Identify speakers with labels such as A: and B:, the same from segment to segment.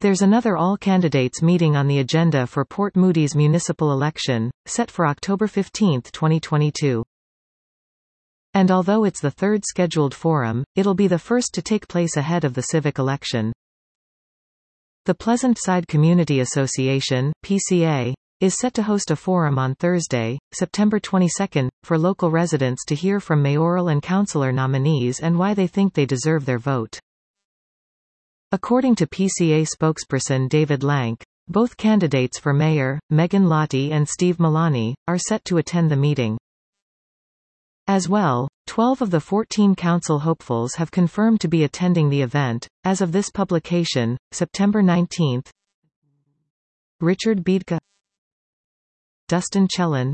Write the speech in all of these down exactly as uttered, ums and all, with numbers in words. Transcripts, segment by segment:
A: There's another all-candidates meeting on the agenda for Port Moody's municipal election, set for October fifteenth twenty twenty-two. And although it's the third scheduled forum, it'll be the first to take place ahead of the civic election. The Pleasant Side Community Association, P C A, is set to host a forum on Thursday, September twenty-second, for local residents to hear from mayoral and councillor nominees and why they think they deserve their vote. According to P C A spokesperson David Lank, both candidates for mayor, Megan Lottie and Steve Milani, are set to attend the meeting. As well, twelve of the fourteen council hopefuls have confirmed to be attending the event. As of this publication, September nineteenth, Richard Biedka, Dustin Chellin,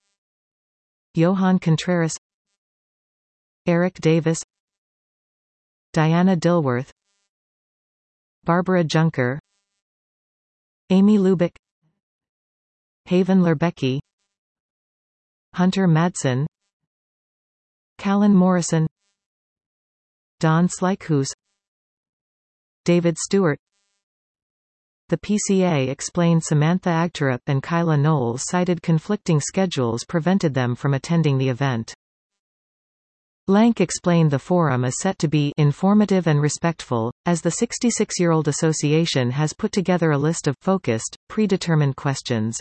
A: Johan Contreras, Eric Davis, Diana Dilworth, Barbara Junker, Amy Lubick, Haven Lerbecki, Hunter Madsen, Callan Morrison, Don Slykhus, David Stewart. The P C A explained Samantha Agterup and Kyla Knowles cited conflicting schedules prevented them from attending the event. Lank explained the forum is set to be informative and respectful, as the sixty-six-year-old association has put together a list of focused, predetermined questions.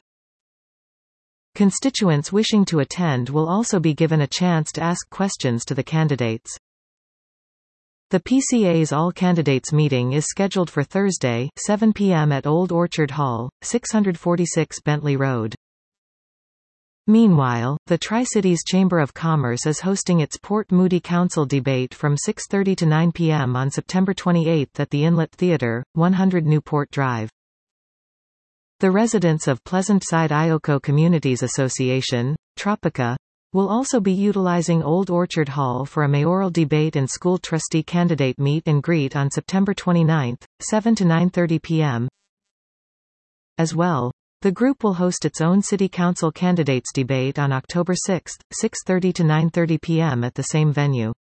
A: Constituents wishing to attend will also be given a chance to ask questions to the candidates. The P C A's all-candidates meeting is scheduled for Thursday, seven p m at Old Orchard Hall, six forty-six Bentley Road. Meanwhile, the Tri-Cities Chamber of Commerce is hosting its Port Moody Council debate from six thirty to nine p m on September twenty-eighth at the Inlet Theatre, one hundred Newport Drive. The residents of Pleasant Side Ioko Communities Association, Tropica, will also be utilizing Old Orchard Hall for a mayoral debate and school trustee candidate meet and greet on September twenty-ninth, seven to nine thirty p m As well, the group will host its own City Council candidates debate on October sixth, six thirty to nine thirty p m at the same venue.